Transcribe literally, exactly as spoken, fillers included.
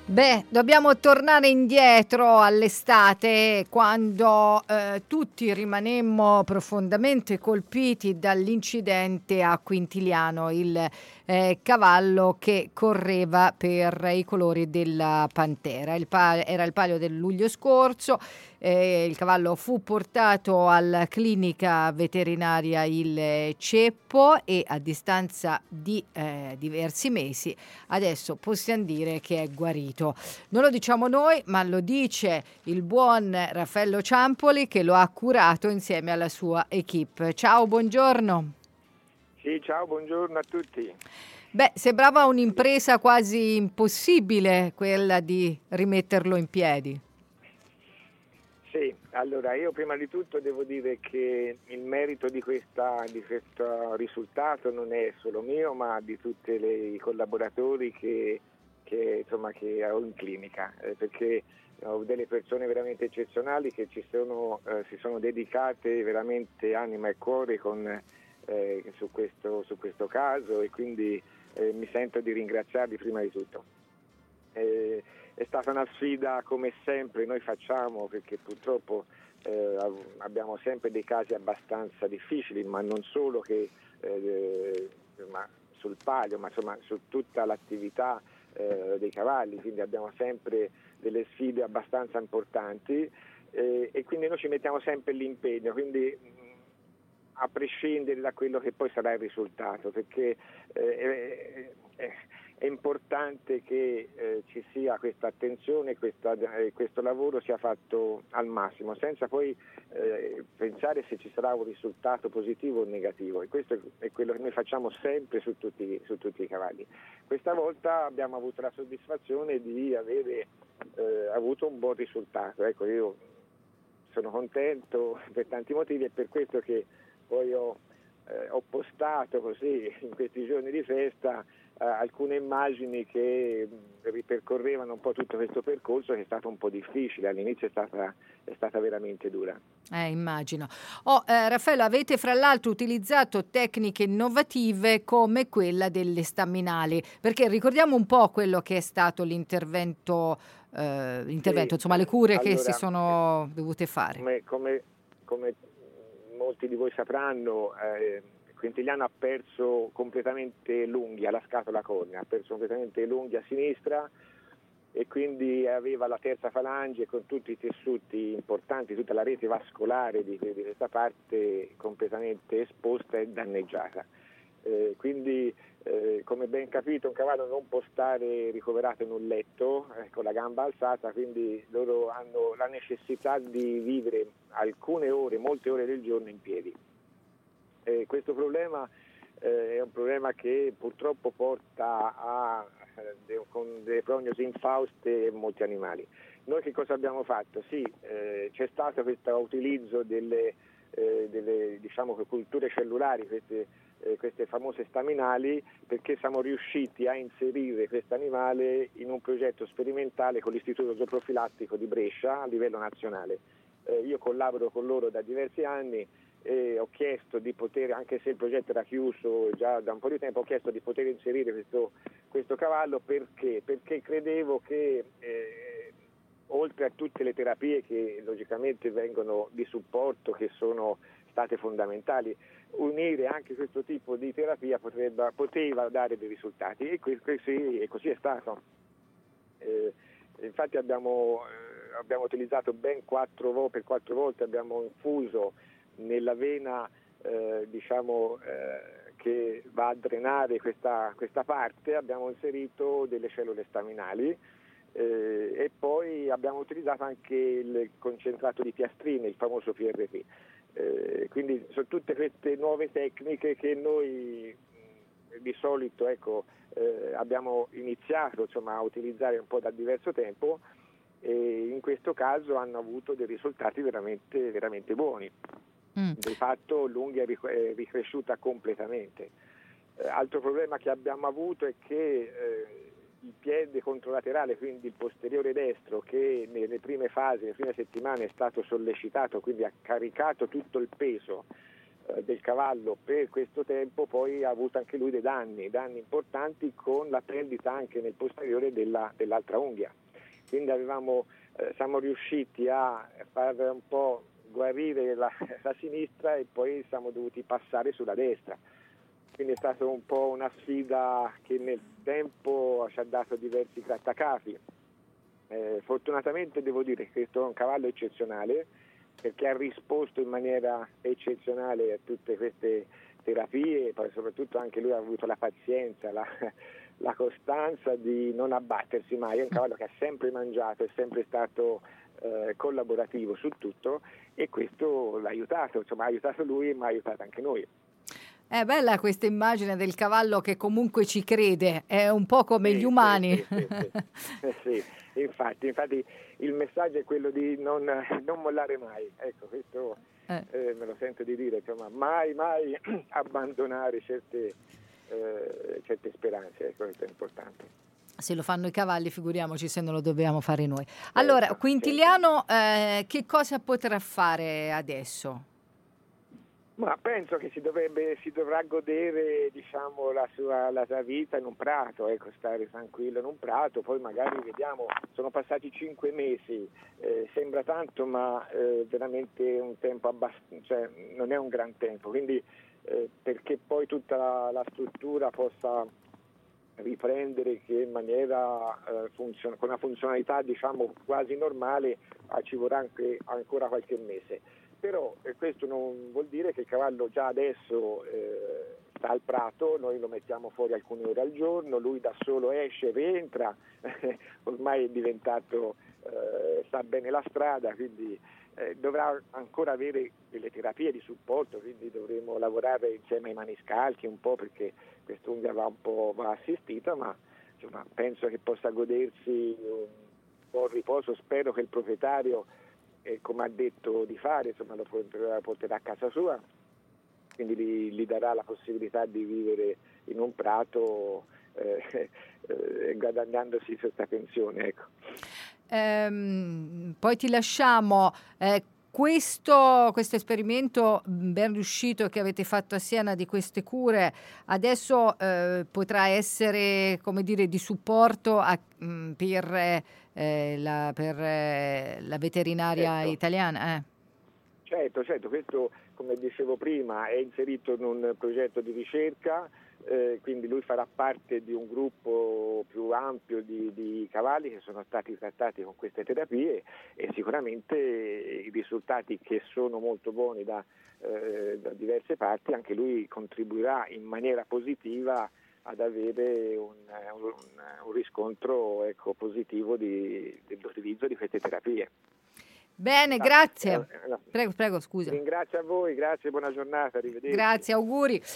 Beh, dobbiamo tornare indietro all'estate, quando eh, tutti rimanemmo profondamente colpiti dall'incidente a Quintiliano, il eh, cavallo che correva per i colori della Pantera. Il pa- era il palio del luglio scorso. Eh, il cavallo fu portato alla clinica veterinaria Il Ceppo e a distanza di eh, diversi mesi adesso possiamo dire che è guarito. Non lo diciamo noi, ma lo dice il buon Raffaello Ciampoli, che lo ha curato insieme alla sua equipe. Ciao, buongiorno. Sì, ciao, buongiorno a tutti. Beh, sembrava un'impresa quasi impossibile quella di rimetterlo in piedi. Sì, allora io prima di tutto devo dire che il merito di, questa, di questo risultato non è solo mio, ma di tutti i collaboratori che, che, insomma, che ho in clinica, eh, perché ho delle persone veramente eccezionali che ci sono, eh, si sono dedicate veramente anima e cuore con, eh, su, questo, su questo caso, e quindi eh, mi sento di ringraziarli prima di tutto. Eh, È stata una sfida, come sempre noi facciamo, perché purtroppo eh, abbiamo sempre dei casi abbastanza difficili, ma non solo che eh, ma sul palio, ma insomma su tutta l'attività eh, dei cavalli, quindi abbiamo sempre delle sfide abbastanza importanti eh, e quindi noi ci mettiamo sempre l'impegno, quindi mh, a prescindere da quello che poi sarà il risultato, perché eh, eh, è importante che eh, ci sia questa attenzione, questa, eh, questo lavoro sia fatto al massimo, senza poi eh, pensare se ci sarà un risultato positivo o negativo, e questo è quello che noi facciamo sempre su tutti, su tutti i cavalli. Questa volta abbiamo avuto la soddisfazione di avere eh, avuto un buon risultato. Ecco, io sono contento per tanti motivi, e per questo che poi ho, eh, ho postato così in questi giorni di festa Uh, alcune immagini che mh, ripercorrevano un po' tutto questo percorso, che è stato un po' difficile, all'inizio è stata, è stata veramente dura. Eh, immagino. Oh, eh, Raffaello, avete fra l'altro utilizzato tecniche innovative come quella delle staminali, perché ricordiamo un po' quello che è stato l'intervento, eh, l'intervento, Sì, insomma le cure allora, che si sono dovute fare. Come, come, come molti di voi sapranno, eh, Quintiliano ha perso completamente l'unghia, la scatola cornea, ha perso completamente l'unghia sinistra, e quindi aveva la terza falange con tutti i tessuti importanti, tutta la rete vascolare di, di questa parte completamente esposta e danneggiata. Eh, quindi eh, come ben capito, un cavallo non può stare ricoverato in un letto eh, con la gamba alzata, quindi loro hanno la necessità di vivere alcune ore, molte ore del giorno in piedi. Eh, questo problema eh, è un problema che purtroppo porta a eh, con delle prognosi infauste molti animali. Noi che cosa abbiamo fatto? Sì, eh, c'è stato questo utilizzo delle, eh, delle diciamo, culture cellulari, queste, eh, queste famose staminali, perché siamo riusciti a inserire questo animale in un progetto sperimentale con l'Istituto Zooprofilattico di Brescia a livello nazionale. Eh, io collaboro con loro da diversi anni e ho chiesto di poter, anche se il progetto era chiuso già da un po' di tempo, ho chiesto di poter inserire questo, questo cavallo perché? Perché credevo che eh, oltre a tutte le terapie che logicamente vengono di supporto, che sono state fondamentali, unire anche questo tipo di terapia potrebbe, poteva dare dei risultati, e così, e così è stato. Eh, infatti abbiamo, eh, abbiamo utilizzato ben quattro volte, per quattro volte abbiamo infuso nella vena eh, diciamo eh, che va a drenare questa, questa parte, abbiamo inserito delle cellule staminali eh, e poi abbiamo utilizzato anche il concentrato di piastrine, il famoso P R P. Eh, quindi sono tutte queste nuove tecniche che noi mh, di solito ecco, eh, abbiamo iniziato insomma, a utilizzare un po' da diverso tempo, e in questo caso hanno avuto dei risultati veramente, veramente buoni. Mm. Di fatto l'unghia è ricresciuta completamente. Eh, altro problema che abbiamo avuto è che eh, il piede controlaterale, quindi il posteriore destro, che nelle prime fasi, nelle prime settimane è stato sollecitato, quindi ha caricato tutto il peso eh, del cavallo per questo tempo poi ha avuto anche lui dei danni, danni importanti con la perdita anche nel posteriore della, dell'altra unghia. Quindi avevamo, eh, siamo riusciti a far un po' guarire la, la sinistra e poi siamo dovuti passare sulla destra. Quindi è stata un po' una sfida che nel tempo ci ha dato diversi grattacapi. Eh, fortunatamente devo dire che questo è un cavallo eccezionale, perché ha risposto in maniera eccezionale a tutte queste terapie, poi soprattutto anche lui ha avuto la pazienza, la, la costanza di non abbattersi mai. È un cavallo che ha sempre mangiato, è sempre stato eh, collaborativo su tutto, e questo l'ha aiutato, insomma ha aiutato lui ma ha aiutato anche noi. È bella questa immagine del cavallo che comunque ci crede, è un po' come Sì, gli umani. Sì, sì, sì, sì. sì, infatti, infatti il messaggio è quello di non, non mollare mai, ecco, questo eh. Eh, me lo sento di dire, insomma, mai, mai abbandonare certe, eh, certe speranze, ecco, questo è importante. Se lo fanno i cavalli, figuriamoci se non lo dobbiamo fare noi. Allora, certo, Quintiliano, certo. eh, che cosa potrà fare adesso? Ma penso che si dovrebbe, si dovrà godere, diciamo, la sua, la sua vita in un prato, ecco, stare tranquillo in un prato, poi magari vediamo, sono passati cinque mesi, eh, sembra tanto, ma eh, veramente un tempo abbastanza, cioè non è un gran tempo, quindi eh, perché poi tutta la, la struttura possa riprendere che in maniera eh, funzion- con una funzionalità, diciamo, quasi normale, eh, ci vorrà anche ancora qualche mese. Però eh, questo non vuol dire che il cavallo già adesso eh, sta al prato, noi lo mettiamo fuori alcune ore al giorno, lui da solo esce, rientra, ormai è diventato, eh, sa bene la strada, quindi eh, dovrà ancora avere delle terapie di supporto, quindi dovremo lavorare insieme ai maniscalchi un po', perché quest'unghia va un po' va assistita, ma insomma, penso che possa godersi un po' di riposo, spero che il proprietario, e come ha detto di fare, insomma, lo porterà a casa sua, quindi gli, gli darà la possibilità di vivere in un prato eh, eh, guadagnandosi questa pensione, ecco. Ehm, poi ti lasciamo. Eh, questo, questo esperimento ben riuscito che avete fatto a Siena di queste cure adesso eh, potrà essere, come dire, di supporto a, mh, per, eh, la, per eh, la veterinaria certo. italiana? Eh. Certo, certo, questo, come dicevo prima, è inserito in un progetto di ricerca, eh, quindi lui farà parte di un gruppo più ampio di, di cavalli che sono stati trattati con queste terapie, e sicuramente i risultati, che sono molto buoni da, eh, da diverse parti, anche lui contribuirà in maniera positiva ad avere un, un, un riscontro, ecco, positivo di, dell'utilizzo di queste terapie. Bene, grazie. Prego, prego, scusa. Ringrazio a voi, grazie, buona giornata, arrivederci. Grazie, auguri.